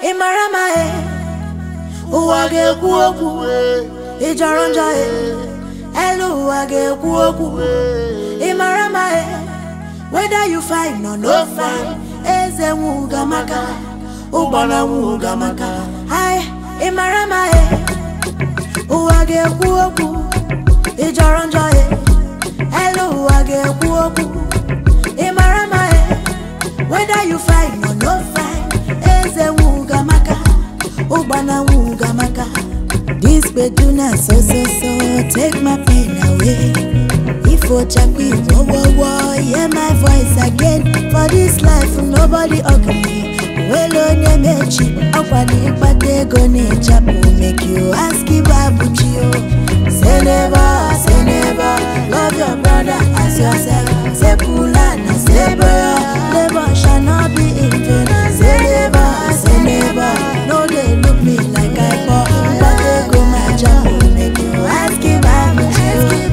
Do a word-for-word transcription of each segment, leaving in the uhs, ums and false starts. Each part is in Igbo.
Imarama e, uwage kuoku, ijaronja e, elu uwage kuoku. Imarama e, whether you find or no find, eze wuga maka, ubana wuga maka. Hai, imarama e, uwage kuoku, ijaronja e, elu uwage kuoku. Imarama e, whether you find or no find, eze wuga maka, ubana wuga maka. This beduna so so so, take my pain away. If you check me, whoa whoa whoa, hear my voice again. For this life, nobody ugly. Well on your mechi, akwani pate go nature make you ask about you. Say never, say never, love your brother as yourself. Say pulana, say boya, never shall not be in vain. Say never, say never, no they look me like I bought. But they go my job, make you ask about you.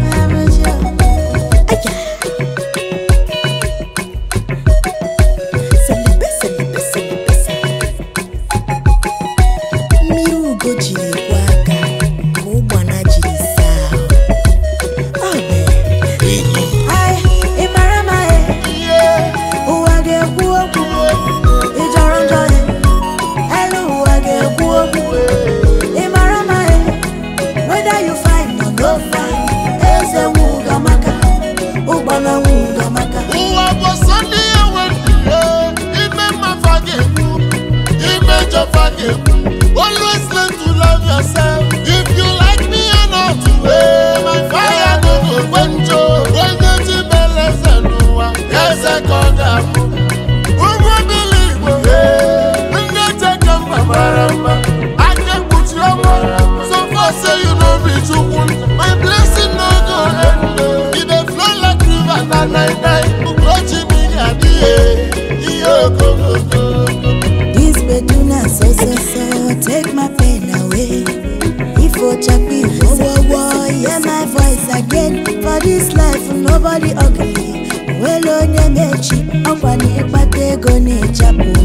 Always learn to love yourself. If you like me or not, eh, my fire no go quencho. When the chibele senua, yes I call them. Who would believe? Eh, when they take them from Maramba, I can put you on. So far say you know me too. My blessing no go end. It dey flow like river na night night. Ugochi mi adi, iyo go go go. This beduna so so so, take my pain away. If you check me, whoa whoa whoa, hear my voice again. For this life, nobody ugly. Well on your mechi, akwani pate go nature